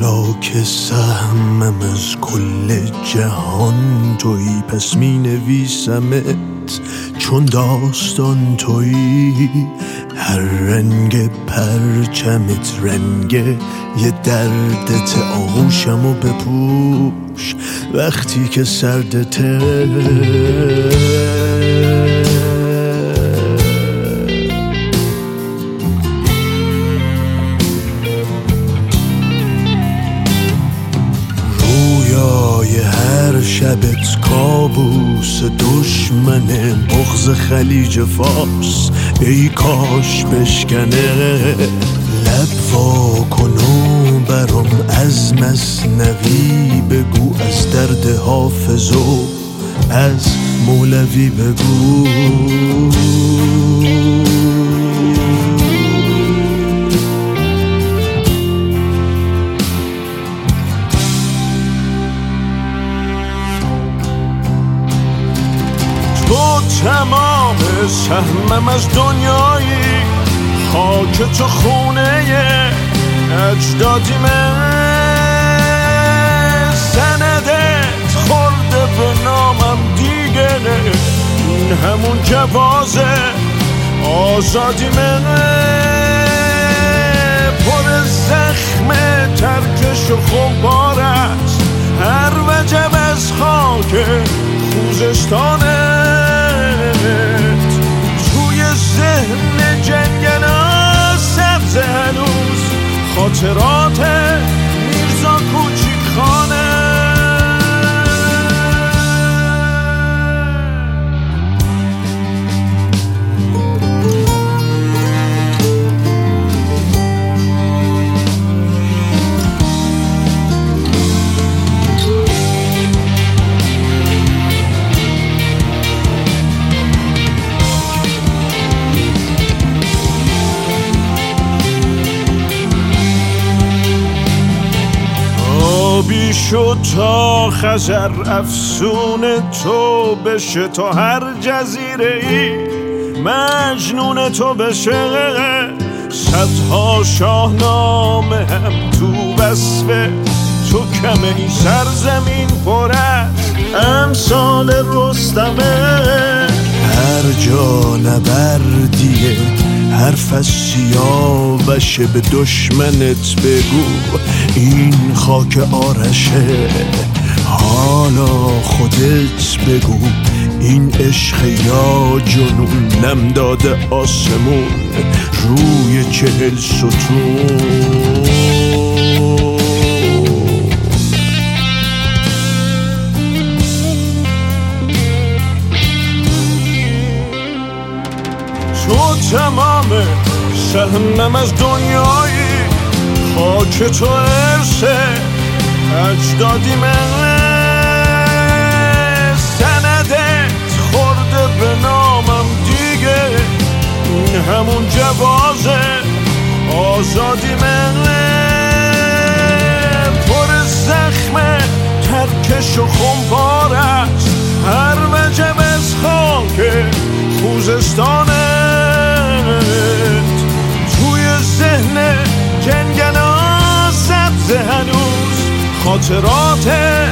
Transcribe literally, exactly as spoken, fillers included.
حالا که سهمم از کل جهان تویی، پس می نویسمت چون داستان تویی. هر رنگ پرچمت رنگ یه دردت، آغوشمو بپوش وقتی که سردته. هر شبت کابوس دشمنه، بغض خلیج فارس ای کاش بشکنه. لب وا کن و برام از مثنوی بگو، از درد حافظ و از مولوی بگو. تمام سهمم از دنیایی، خاک تو خونه اجدادیمه. سندت خورده به نامم دیگه، این همون جوازه آزادیمه. پر زخم ترکش و خوبار است هر وجب از خاک خوزستانه. توی ذهن جنگلا سبز هنوز خاطرات میرزا کوچیک خانه. آبی شد تا خزر افسون تو بشه، تا هر جزیره ای مجنون تو بشه. صدها شاهنامه هم تو وصف تو کمه، این سرزمین پر از امثال رستمه. هر جا نبردیه حرف از سیاوشه، به دشمنت بگو این خاک آرشه. حالا خودت بگو این عشق یا جنون، نم داده آسمون روی چهل ستون. تو تمام سهمم از دنیایی، خاک تو ارسه اجدادیمه. سندت خورده به نامم دیگه، این همون جوازه آزادیمه. پر زخم ترکش و خونبار است هر وجب از خاک خوزستانه. توی ذهن جنگلا سبز هنوز خاطرات